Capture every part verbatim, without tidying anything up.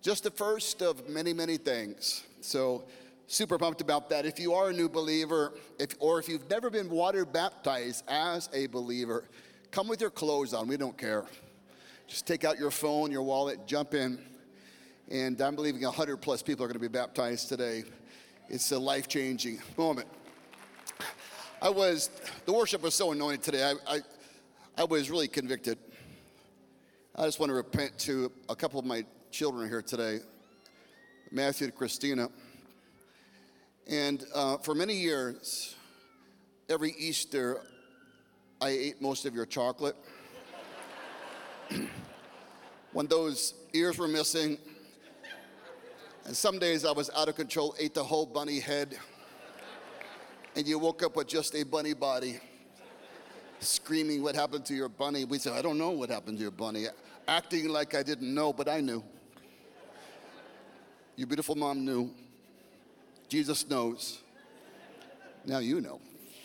just the first of many, many things. So super pumped about that. If you are a new believer, if, or if you've never been water baptized as a believer, come with your clothes on. We don't care. Just take out your phone, your wallet, jump in. And I'm believing one hundred plus people are going to be baptized today. It's a life-changing moment. I was, the worship was so anointed today. I, I, I was really convicted. I just want to repent to a couple of my children here today, Matthew and Christina. And uh, for many years, every Easter, I ate most of your chocolate. When those ears were missing, and some days I was out of control, ate the whole bunny head, and you woke up with just a bunny body, screaming, "What happened to your bunny?" We said, "I don't know what happened to your bunny." Acting like I didn't know, but I knew. Your beautiful mom knew. Jesus knows. Now you know.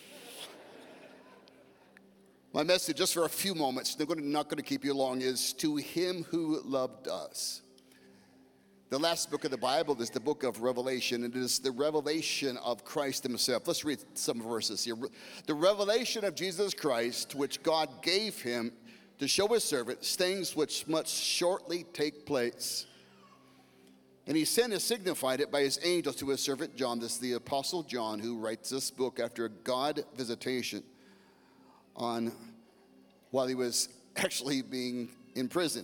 My message, just for a few moments, I'm not going to keep you long, is to him who loved us. The last book of the Bible is the book of Revelation. It is the revelation of Christ himself. Let's read some verses here. The revelation of Jesus Christ, which God gave him to show his servants things which must shortly take place. And he sent and signified it by his angels to his servant John. This is the Apostle John, who writes this book after a God visitation on while he was actually being imprisoned.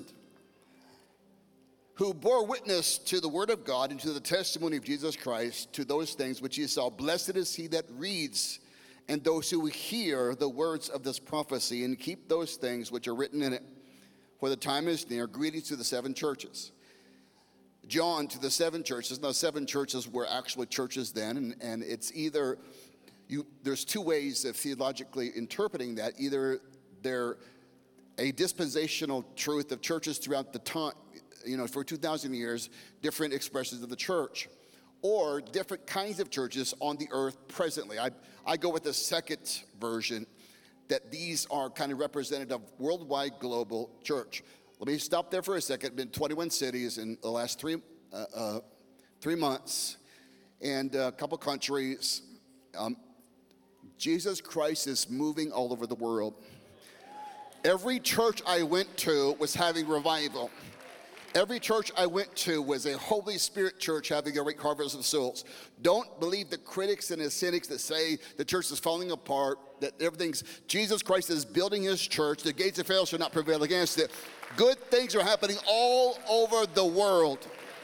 Who bore witness to the word of God and to the testimony of Jesus Christ, to those things which he saw. Blessed is he that reads, and those who hear the words of this prophecy, and keep those things which are written in it. For the time is near. Greetings to the seven churches. John to the seven churches. Now, seven churches were actually churches then, and, and it's either, you, there's two ways of theologically interpreting that. Either they're a dispensational truth of churches throughout the time, you know, for two thousand years, different expressions of the church, or different kinds of churches on the earth presently. I, I go with the second version, that these are kind of representative of worldwide global church. Let me stop there for a second. Been twenty-one cities in the last three uh, uh, three months, and a couple countries. Um, Jesus Christ is moving all over the world. Every church I went to was having revival. Every church I went to was a Holy Spirit church having a great harvest of souls. Don't believe the critics and the cynics that say the church is falling apart, that everything's, Jesus Christ is building his church. The gates of hell shall not prevail against it. Good things are happening all over the world.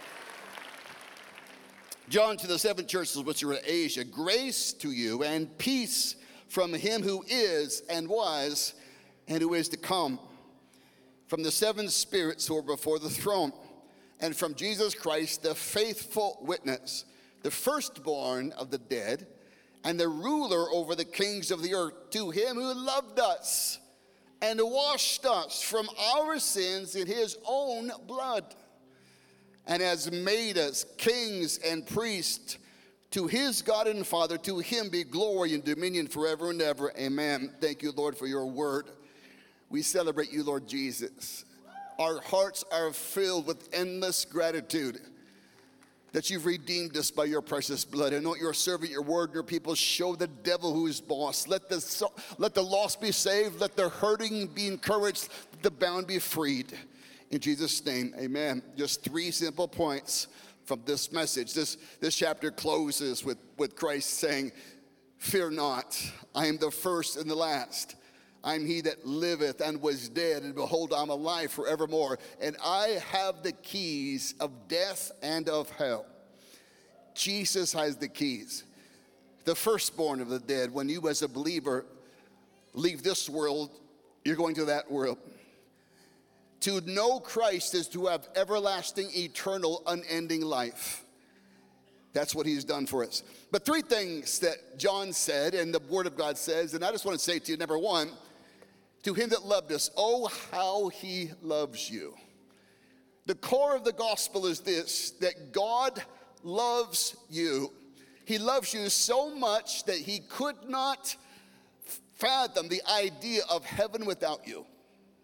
John to the seven churches which are in Asia, grace to you and peace from him who is and was and who is to come, from the seven spirits who are before the throne, and from Jesus Christ, the faithful witness, the firstborn of the dead, and the ruler over the kings of the earth, to him who loved us and washed us from our sins in his own blood, and has made us kings and priests to his God and Father. To him be glory and dominion forever and ever. Amen. Thank you, Lord, for your word. We celebrate you, Lord Jesus. Our hearts are filled with endless gratitude that you've redeemed us by your precious blood. And know your servant, your word, your people show the devil who is boss. Let the, let the lost be saved. Let the hurting be encouraged. Let the bound be freed. In Jesus' name, amen. Just three simple points from this message. This, this chapter closes with, with Christ saying, "Fear not, I am the first and the last. I am he that liveth and was dead, and behold, I'm alive forevermore. And I have the keys of death and of hell." Jesus has the keys. The firstborn of the dead. When you as a believer leave this world, you're going to that world. To know Christ is to have everlasting, eternal, unending life. That's what he's done for us. But three things that John said and the Word of God says, and I just want to say to you, number one, to him that loved us, oh, how he loves you. The core of the gospel is this, that God loves you. He loves you so much that he could not fathom the idea of heaven without you.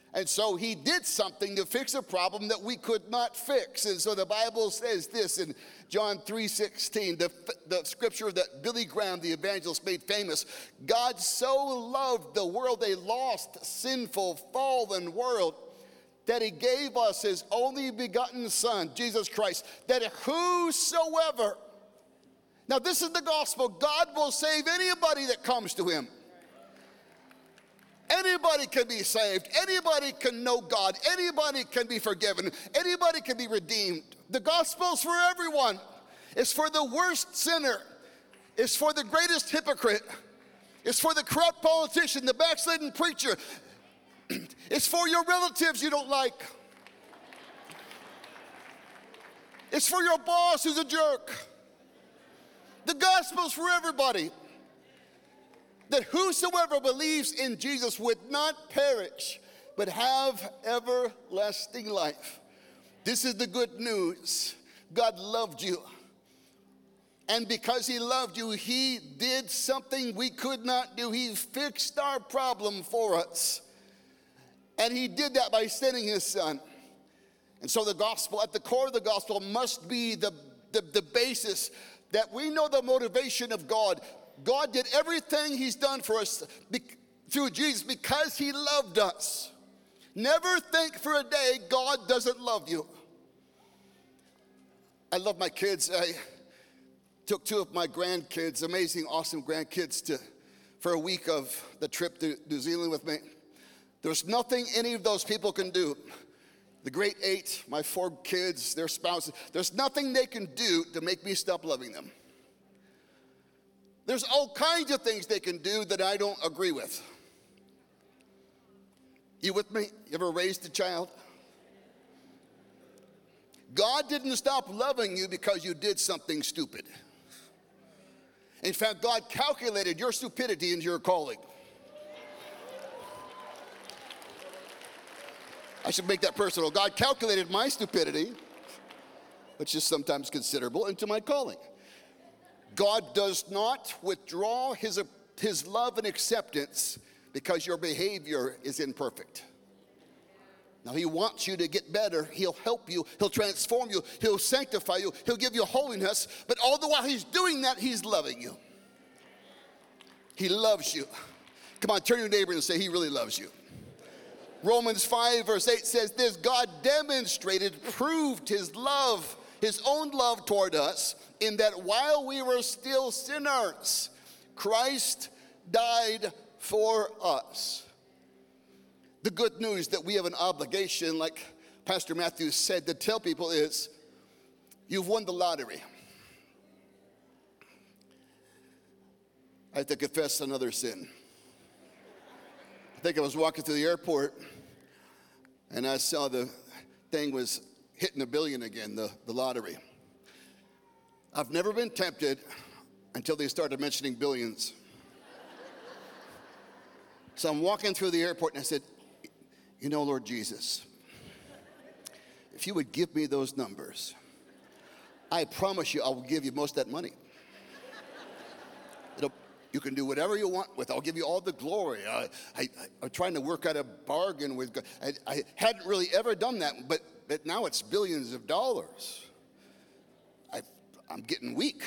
And so he did something to fix a problem that we could not fix. And so the Bible says this in John three sixteen, the, the scripture that Billy Graham, the evangelist, made famous. God so loved the world, a lost, sinful, fallen world, that he gave us his only begotten Son, Jesus Christ, that whosoever, now this is the gospel, God will save anybody that comes to him. Anybody can be saved. Anybody can know God. Anybody can be forgiven. Anybody can be redeemed. The gospel's for everyone. It's for the worst sinner. It's for the greatest hypocrite. It's for the corrupt politician, the backslidden preacher. It's for your relatives you don't like. It's for your boss who's a jerk. The gospel's for everybody. That whosoever believes in Jesus would not perish, but have everlasting life. This is the good news. God loved you. And because he loved you, he did something we could not do. He fixed our problem for us. And he did that by sending his Son. And so the gospel, at the core of the gospel, must be the, the, the basis that we know the motivation of God. God did everything he's done for us through Jesus because he loved us. Never think for a day God doesn't love you. I love my kids. I took two of my grandkids, amazing, awesome grandkids, to for a week of the trip to New Zealand with me. There's nothing any of those people can do. The great eight, my four kids, their spouses, there's nothing they can do to make me stop loving them. There's all kinds of things they can do that I don't agree with. You with me? You ever raised a child? God didn't stop loving you because you did something stupid. In fact, God calculated your stupidity into your calling. I should make that personal. God calculated my stupidity, which is sometimes considerable, into my calling. God does not withdraw his, his love and acceptance because your behavior is imperfect. Now, he wants you to get better. He'll help you. He'll transform you. He'll sanctify you. He'll give you holiness. But all the while he's doing that, he's loving you. He loves you. Come on, turn to your neighbor and say, he really loves you. Romans five verse eight says this, God demonstrated, proved his love, his own love toward us, in that while we were still sinners, Christ died for us. The good news that we have an obligation, like Pastor Matthew said, to tell people is, you've won the lottery. I have to confess another sin. I think I was walking through the airport and I saw the thing was hitting a billion again, the, the lottery. I've never been tempted until they started mentioning billions. So I'm walking through the airport and I said, you know, Lord Jesus, if you would give me those numbers, I promise you I will give you most of that money. It'll, you can do whatever you want with it. I'll give you all the glory. I, I, I'm trying to work out a bargain with God. I, I hadn't really ever done that, but, but now it's billions of dollars. I, I'm getting weak.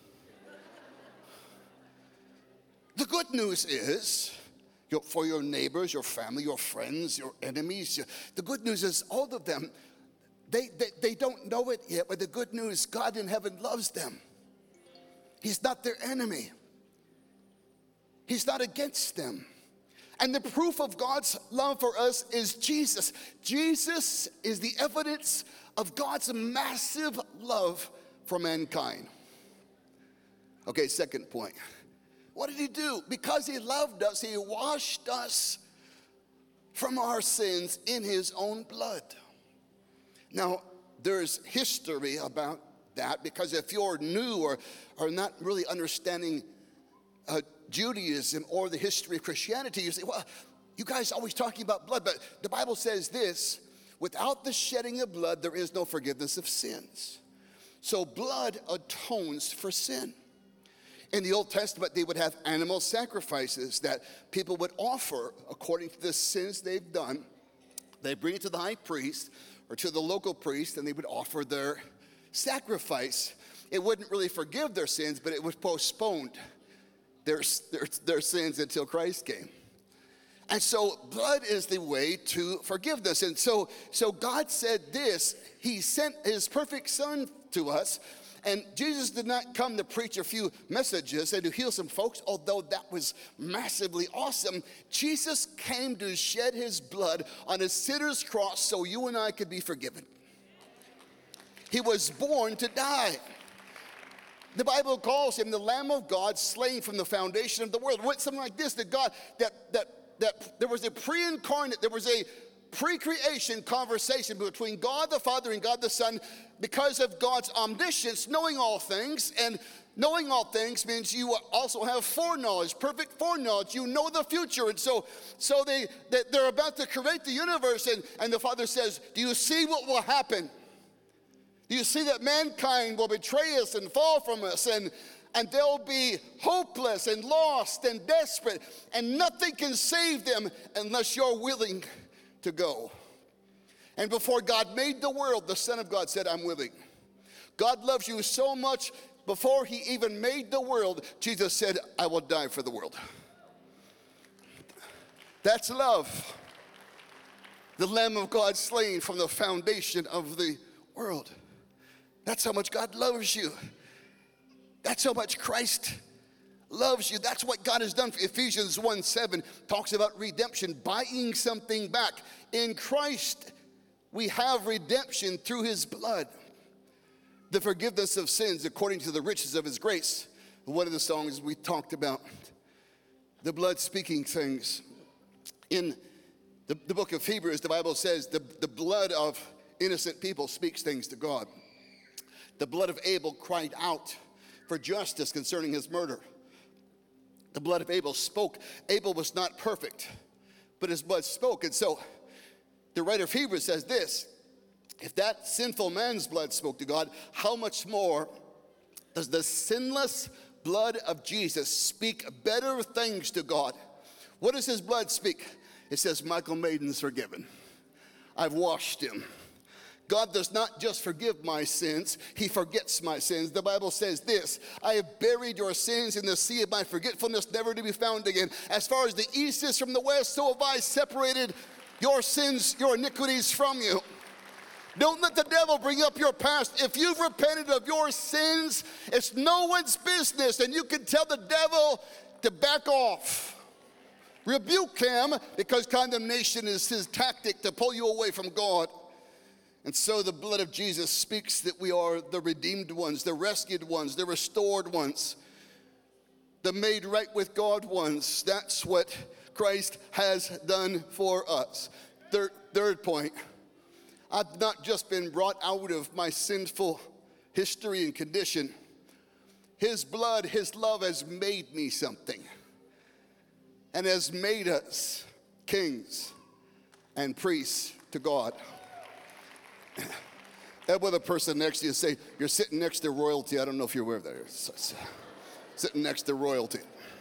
The good news is, for your neighbors, your family, your friends, your enemies, the good news is all of them, they, they, they don't know it yet, but the good news, God in heaven loves them. He's not their enemy. He's not against them. And the proof of God's love for us is Jesus. Jesus is the evidence of God's massive love for mankind. Okay, second point. What did he do? Because he loved us, he washed us from our sins in his own blood. Now, there's history about that, because if you're new or, or not really understanding uh, Judaism or the history of Christianity, you say, well, you guys are always talking about blood, but the Bible says this, without the shedding of blood, there is no forgiveness of sins. So blood atones for sin. In the Old Testament, they would have animal sacrifices that people would offer according to the sins they've done. They bring it to the high priest or to the local priest, and they would offer their sacrifice. It wouldn't really forgive their sins, but it would postpone their, their, their sins until Christ came. And so blood is the way to forgiveness. And so, so God said this. He sent his perfect son to us. And Jesus did not come to preach a few messages and to heal some folks, although that was massively awesome. Jesus came to shed his blood on a sinner's cross so you and I could be forgiven. He was born to die. The Bible calls him the Lamb of God, slain from the foundation of the world. It went something like this, that God, that, that, that there was a pre-incarnate, there was a pre-creation conversation between God the Father and God the Son because of God's omniscience, knowing all things. And knowing all things means you also have foreknowledge, perfect foreknowledge. You know the future. And so, so they, they, they're about to create the universe, and, and the Father says, do you see what will happen? Do you see that mankind will betray us and fall from us, and, and they'll be hopeless and lost and desperate, and nothing can save them unless you're willing to go. And before God made the world, the Son of God said, I'm willing. God loves you so much, before he even made the world, Jesus said, I will die for the world. That's love. The Lamb of God slain from the foundation of the world. That's how much God loves you. That's how much Christ loves you. That's what God has done. Ephesians one seven talks about redemption, buying something back. In Christ, we have redemption through his blood. The forgiveness of sins according to the riches of his grace. One of the songs we talked about. The blood speaking things. In the, the book of Hebrews, the Bible says the, the blood of innocent people speaks things to God. The blood of Abel cried out for justice concerning his murder. The blood of Abel spoke. Abel was not perfect, but his blood spoke. And so the writer of Hebrews says this, if that sinful man's blood spoke to God, how much more does the sinless blood of Jesus speak better things to God? What does his blood speak? It says, Michael Maiden's forgiven. I've washed him. God does not just forgive my sins, he forgets my sins. The Bible says this, I have buried your sins in the sea of my forgetfulness, never to be found again. As far as the east is from the west, so have I separated your sins, your iniquities from you. Don't let the devil bring up your past. If you've repented of your sins, it's no one's business, and you can tell the devil to back off. Rebuke him, because condemnation is his tactic to pull you away from God. And so the blood of Jesus speaks that we are the redeemed ones, the rescued ones, the restored ones, the made right with God ones. That's what Christ has done for us. Third, third point, I've not just been brought out of my sinful history and condition. His blood, his love has made me something and has made us kings and priests to God. That with a person next to you, say, you're sitting next to royalty. I don't know if you're aware of that. It's, it's, sitting next to royalty.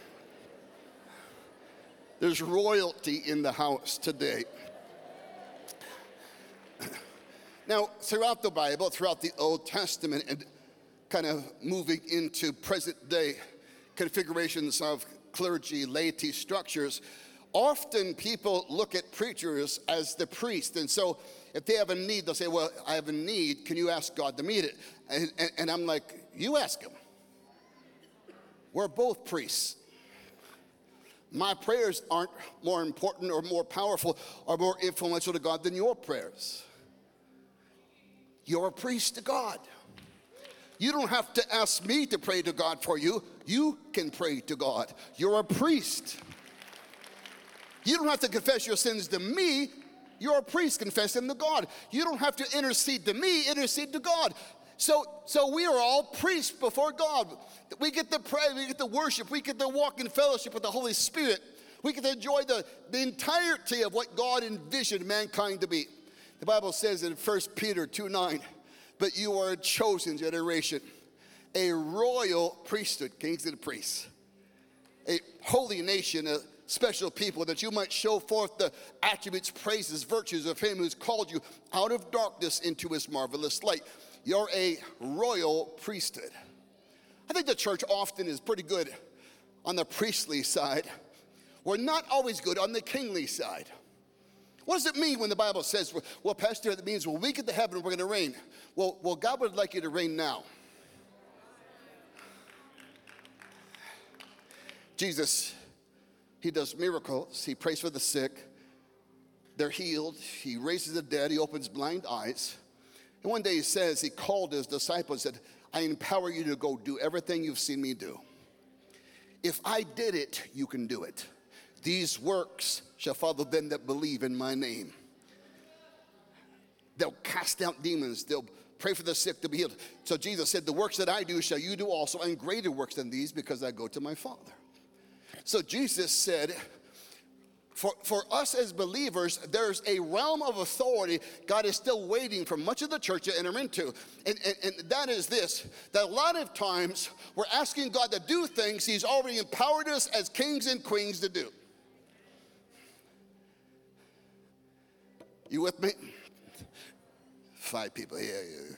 There's royalty in the house today. Now, throughout the Bible, throughout the Old Testament, and kind of moving into present day configurations of clergy, laity structures, often people look at preachers as the priest. And so if they have a need, they'll say, well, I have a need. Can you ask God to meet it? And, and, and I'm like, you ask him. We're both priests. My prayers aren't more important or more powerful or more influential to God than your prayers. You're a priest to God. You don't have to ask me to pray to God for you. You can pray to God. You're a priest. You don't have to confess your sins to me. You're a priest, confess them to God. You don't have to intercede to me, intercede to God. So, so we are all priests before God. We get to pray, we get to worship, we get to walk in fellowship with the Holy Spirit. We get to enjoy the, the entirety of what God envisioned mankind to be. The Bible says in First Peter two nine, but you are a chosen generation, a royal priesthood, kings and priests, a holy nation, a special people, that you might show forth the attributes, praises, virtues of him who's called you out of darkness into his marvelous light. You're a royal priesthood. I think the church often is pretty good on the priestly side. We're not always good on the kingly side. What does it mean when the Bible says, well, Pastor, it means when we get to heaven, we're going to reign? Well, well, God would like you to reign now. Jesus, he does miracles. He prays for the sick. They're healed. He raises the dead. He opens blind eyes. And one day he says, he called his disciples and said, I empower you to go do everything you've seen me do. If I did it, you can do it. These works shall follow them that believe in my name. They'll cast out demons. They'll pray for the sick to be healed. So Jesus said, the works that I do shall you do also, and greater works than these, because I go to my Father. So Jesus said, for, for us as believers, there's a realm of authority God is still waiting for much of the church to enter into. And, and, and that is this, that a lot of times we're asking God to do things he's already empowered us as kings and queens to do. You with me? Five people, yeah, yeah.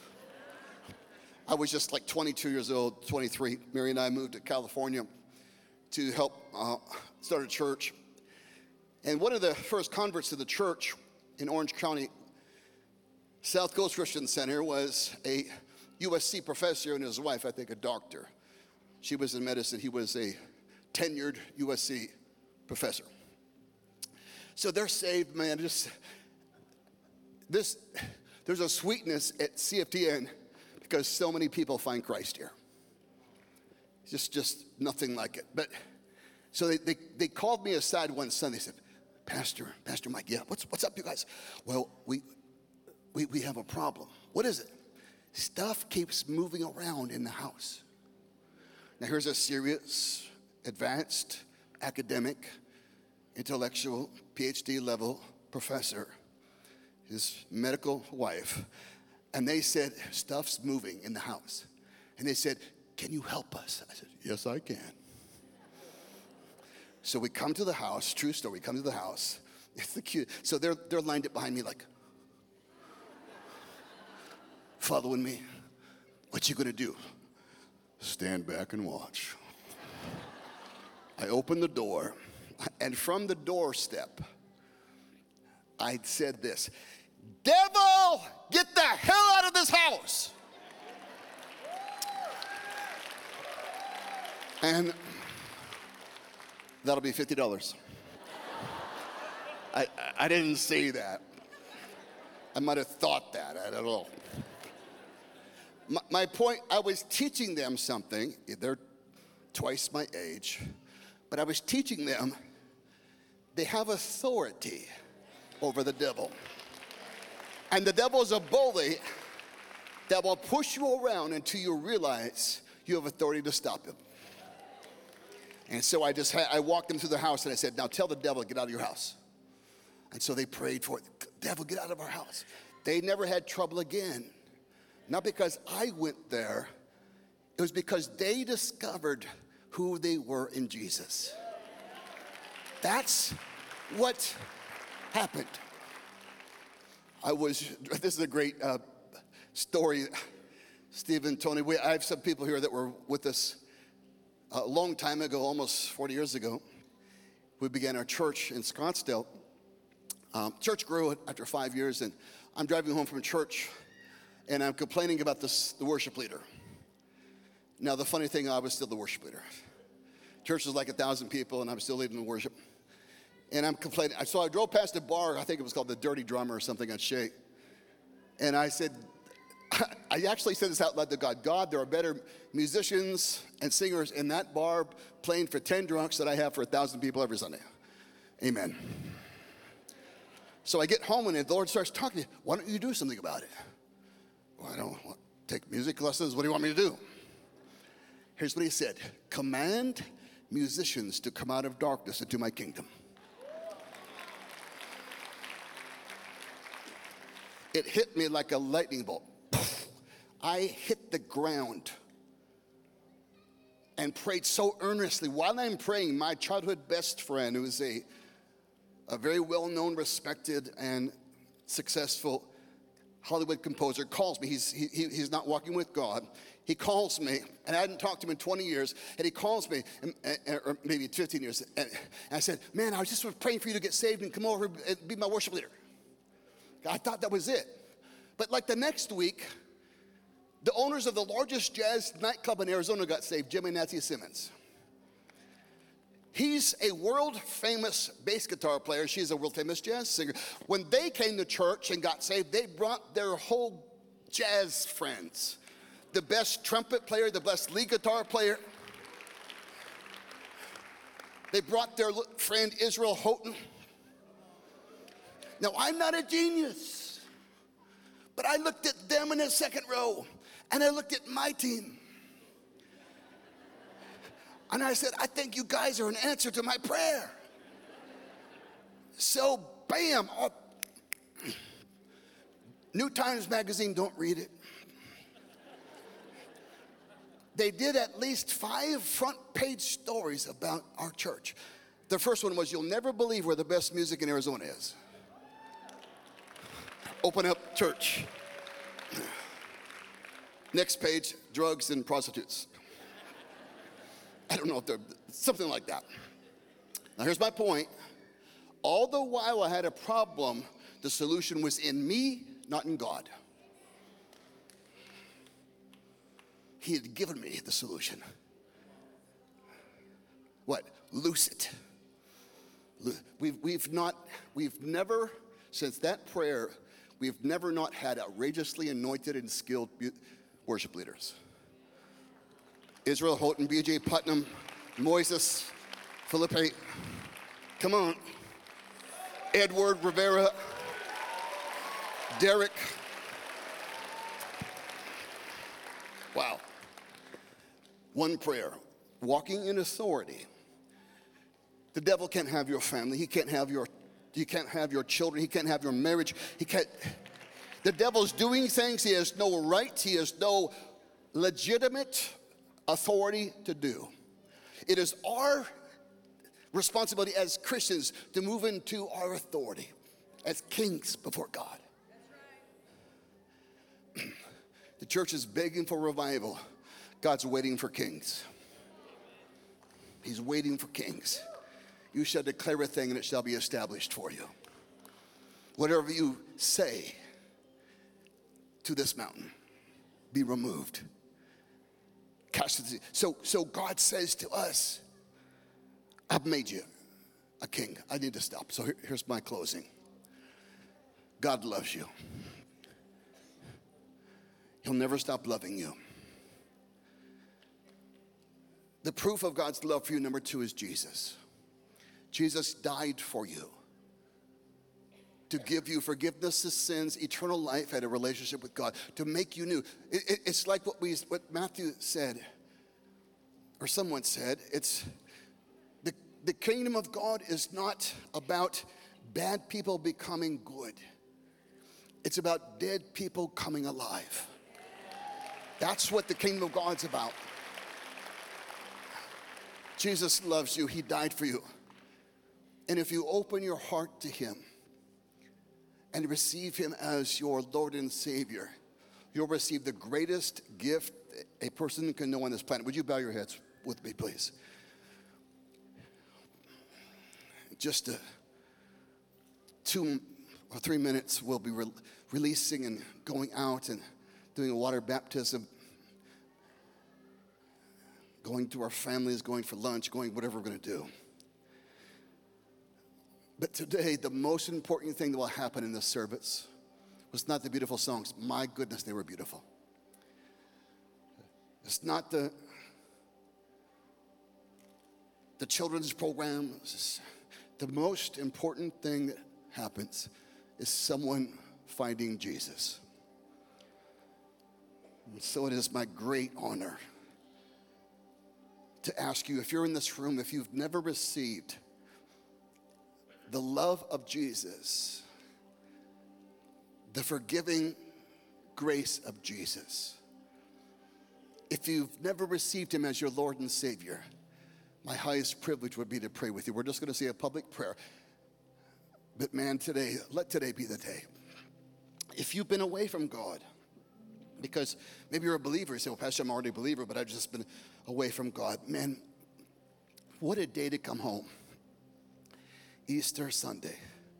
I was just like twenty-two years old, twenty-three. Mary and I moved to California to help uh, start a church. And one of the first converts to the church in Orange County, South Coast Christian Center, was a U S C professor and his wife, I think a doctor. She was in medicine. He was a tenured U S C professor. So they're saved, man. Just this, there's a sweetness at C F T N because so many people find Christ here. Just, just nothing like it. But so they, they, they called me aside one Sunday. They said, Pastor, Pastor Mike, yeah, what's, what's up, you guys? Well, we, we, we have a problem. What is it? Stuff keeps moving around in the house. Now, here's a serious, advanced, academic, intellectual, P H D level professor, his medical wife, and they said, stuff's moving in the house. And they said, can you help us? I said, yes, I can. So we come to the house, true story, we come to the house. It's the cute. So they're, they're lined up behind me like, following me. What you gonna do? Stand back and watch. I open the door, and from the doorstep, I said this, devil, get the hell out of this house. And that'll be fifty dollars. I, I didn't say that. I might have thought that, I don't know. My, my point, I was teaching them something. They're twice my age. But I was teaching them they have authority over the devil. And the devil is a bully that will push you around until you realize you have authority to stop him. And so I just had, I walked them through the house and I said, now tell the devil to get out of your house. And so they prayed for it. Devil, get out of our house. They never had trouble again. Not because I went there. It was because they discovered who they were in Jesus. That's what happened. I was, this is a great uh, story. Stephen, Tony, we, I have some people here that were with us a long time ago, almost forty years ago. We began our church in Scottsdale. Um, church grew after five years, and I'm driving home from church, and I'm complaining about this, the worship leader. Now, the funny thing, I was still the worship leader. Church was like a thousand people, and I'm still leading the worship. And I'm complaining. So I drove past a bar, I think it was called the Dirty Drummer or something on Shea. And I said, I actually said this out loud to God. God, there are better musicians and singers in that bar playing for ten drunks than I have for a thousand people every Sunday. Amen. So I get home and the Lord starts talking to me. Why don't you do something about it? Well, I don't want to take music lessons. What do you want me to do? Here's what he said. Command musicians to come out of darkness into my kingdom. It hit me like a lightning bolt. I hit the ground. and prayed so earnestly. While I'm praying, my childhood best friend, who is a, a very well-known, respected, and successful Hollywood composer, calls me. He's, he, he's not walking with God. He calls me, and I hadn't talked to him in twenty years, and he calls me, and, and, or maybe fifteen years, and, and I said, man, I was just praying for you to get saved and come over and be my worship leader. I thought that was it. But like the next week, the owners of the largest jazz nightclub in Arizona got saved, Jim and Nancy Simmons. He's a world-famous bass guitar player. She's a world-famous jazz singer. When they came to church and got saved, they brought their whole jazz friends. The best trumpet player, the best lead guitar player. They brought their friend Israel Houghton. Now, I'm not a genius, but I looked at them in the second row, and I looked at my team. And I said, I think you guys are an answer to my prayer. So, bam. Oh, New Times Magazine, don't read it. They did at least five front page stories about our church. The first one was, you'll never believe where the best music in Arizona is. Open Up Church. Next page, drugs and prostitutes. I don't know if they're, something like that. Now here's my point. All the while I had a problem, the solution was in me, not in God. He had given me the solution. What? Loose it. We've, we've not, we've never, since that prayer, we've never not had outrageously anointed and skilled worship leaders. Israel Houghton, B J Putnam, Moises, Felipe, come on. Edward Rivera, Derek. Wow. One prayer, walking in authority. The devil can't have your family. He can't have your, he can't have your children. He can't have your marriage. He can't. The devil's doing things he has no right, he has no legitimate authority to do. It is our responsibility as Christians to move into our authority as kings before God. That's right. The church is begging for revival. God's waiting for kings. He's waiting for kings. You shall declare a thing and it shall be established for you. Whatever you say to this mountain, be removed. Cast it to the sea. So, so God says to us, I've made you a king. I need to stop. So here, here's my closing. God loves you. He'll never stop loving you. The proof of God's love for you, number two, is Jesus. Jesus died for you to give you forgiveness of sins, eternal life, and a relationship with God, to make you new. It, it, it's like what we, what Matthew said, or someone said. It's the, the kingdom of God is not about bad people becoming good. It's about dead people coming alive. That's what the kingdom of God's about. Jesus loves you. He died for you. And if you open your heart to him and receive him as your Lord and Savior, you'll receive the greatest gift a person can know on this planet. Would you bow your heads with me, please? Just uh, two or three minutes, we'll be re- releasing and going out and doing a water baptism, going to our families, going for lunch, going whatever we're going to do. But today, the most important thing that will happen in this service was not the beautiful songs. My goodness, they were beautiful. It's not the, the children's programs. The most important thing that happens is someone finding Jesus. And so it is my great honor to ask you, if you're in this room, if you've never received the love of Jesus, the forgiving grace of Jesus, if you've never received him as your Lord and Savior, my highest privilege would be to pray with you. We're just going to say a public prayer. But man, today, let today be the day. If you've been away from God, because maybe you're a believer, you say, well, Pastor, I'm already a believer, but I've just been away from God. Man, what a day to come home. Easter Sunday.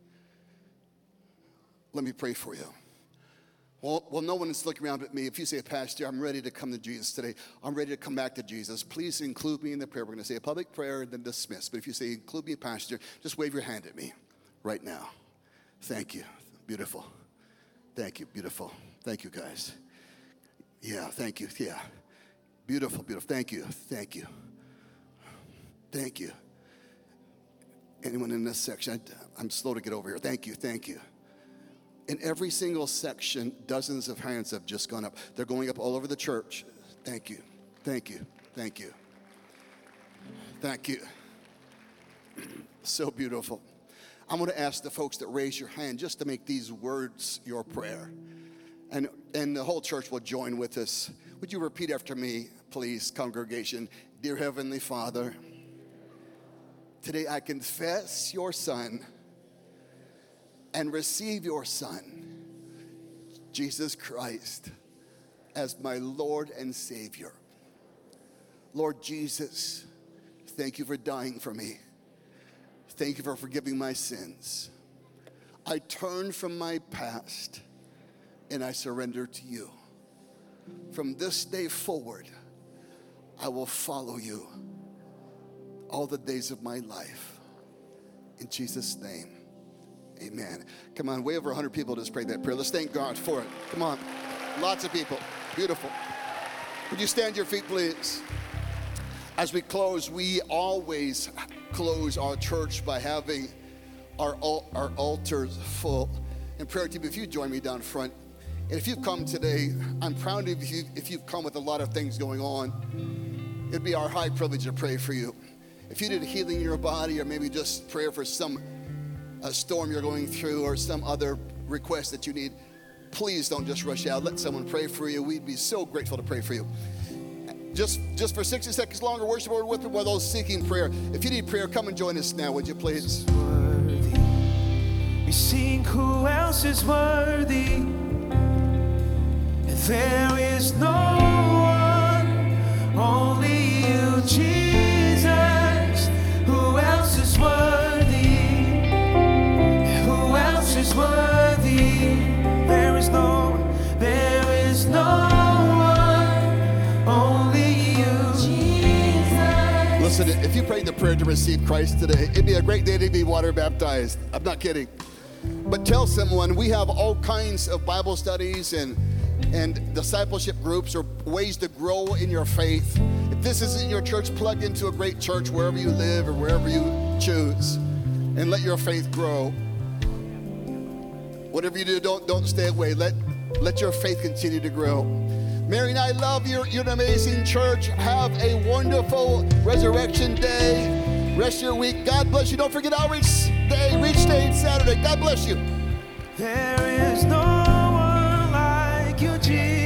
Let me pray for you. Well, well, no one is looking around at me. If you say, Pastor, I'm ready to come to Jesus today. I'm ready to come back to Jesus. Please include me in the prayer. We're going to say a public prayer and then dismiss. But if you say, include me, Pastor, just wave your hand at me right now. Thank you. Beautiful. Thank you. Beautiful. Thank you, guys. Yeah, thank you. Yeah. Beautiful, beautiful. Thank you. Thank you. Thank you. Anyone in this section? I, I'm slow to get over here. Thank you. Thank you. In every single section, dozens of hands have just gone up. They're going up all over the church. Thank you. Thank you. Thank you. Thank you. So beautiful. I'm going to ask the folks that raise your hand just to make these words your prayer. And, and the whole church will join with us. Would you repeat after me, please, congregation? Dear Heavenly Father, today I confess your Son and receive your Son, Jesus Christ, as my Lord and Savior. Lord Jesus, thank you for dying for me. Thank you for forgiving my sins. I turn from my past and I surrender to you. From this day forward, I will follow you all the days of my life. In Jesus' name, amen. Come on, way over one hundred people just prayed that prayer. Let's thank God for it. Come on, lots of people. Beautiful. Would you stand to your feet, please? As we close, we always close our church by having our, our altars full. And prayer team, if you join me down front, and if you've come today, I'm proud of you if you've come with a lot of things going on. It'd be our high privilege to pray for you. If you need healing in your body, or maybe just prayer for some a storm you're going through or some other request that you need, please don't just rush out. Let someone pray for you. We'd be so grateful to pray for you. Just, just for sixty seconds longer, worship Lord with me while those seeking prayer. If you need prayer, come and join us now, would you please? Worthy. We sing, who else is worthy? There is no one, only you, Jesus. Who else is worthy? Who else is worthy? There is no one, there is no one, only you, Jesus. Listen, if you prayed the prayer to receive Christ today, it'd be a great day to be water baptized. I'm not kidding. But tell someone, we have all kinds of Bible studies and and discipleship groups or ways to grow in your faith. If this isn't your church, plug into a great church wherever you live or wherever you choose, and let your faith grow. Whatever you do, don't don't stay away. Let let your faith continue to grow. Mary and I love you. You're an amazing church. Have a wonderful Resurrection Day. Rest your week. God bless you. Don't forget Outreach Day, Reach Day, Saturday. God bless you. There is no one like you, Jesus.